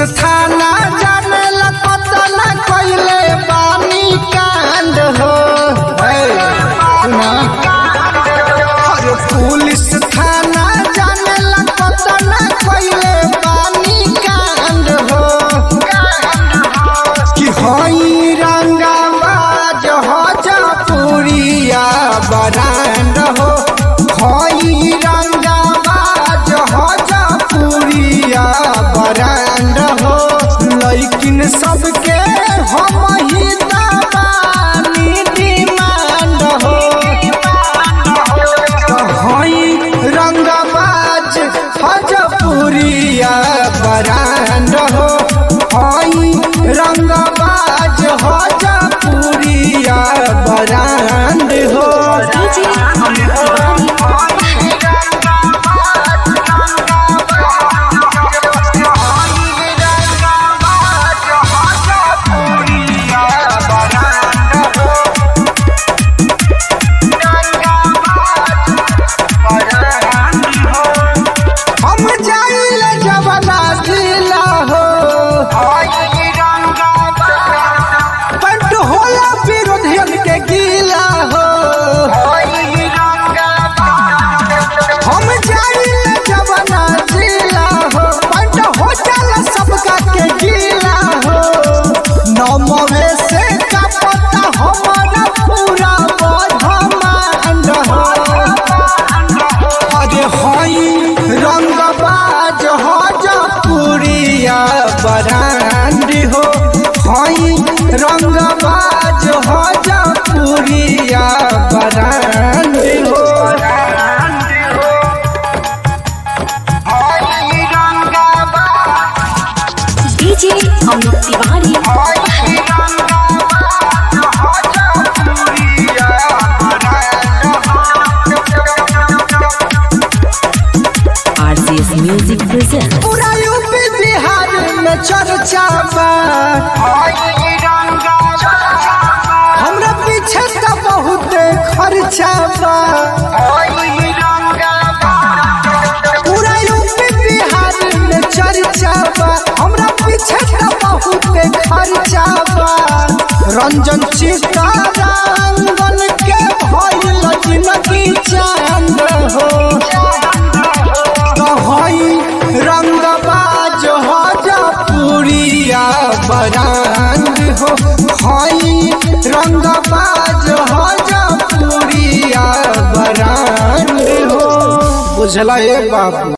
थाना जाने ला पता न कइले बानी कांड हो। अरे पुलिस थाना जाने ला पता न कइले बानी कांड हो कि हई रंगाबाज हो जपुरिया बरांड हो। हई रंगाबाज हो जपुरिया बरांड हो। लेकिन सबके हम ही दबानी डिमांड हो। हई रंगाबाज हो जपुरिया बरांड हो। हई रंगाबाज हो जपुरिया बरांड हो। हम जाइले जवाना जिला हो। पंट होला विरोधियन के गीला हो। हम जाइले जवाना जिला हो। पंट हो जाला सबका के गीला हो। नमवे से का पता हमारा पूरा बधमांड हो। अरे हई रंगबाज हो जपुरिया बरांड हो। हई रंगबाज हो जपुरिया बरांड हो। DJ Amit Tiwari RCS music present. पूरा यूपी बिहार में चर्चा बा। हमरा पीछे तो बहुत खर्चा बा। पूरा यूपी बिहार में चर्चा बा। हमरा पीछे तो बहुत खर्चा बा। रंजन चित्तरंजन के भइल जिंदगी चांद हो। हई रंगबाज हो जपुरिया बरांड हो। हई रंगबाज हो जपुरिया बरांड हो। बुझला बाबू।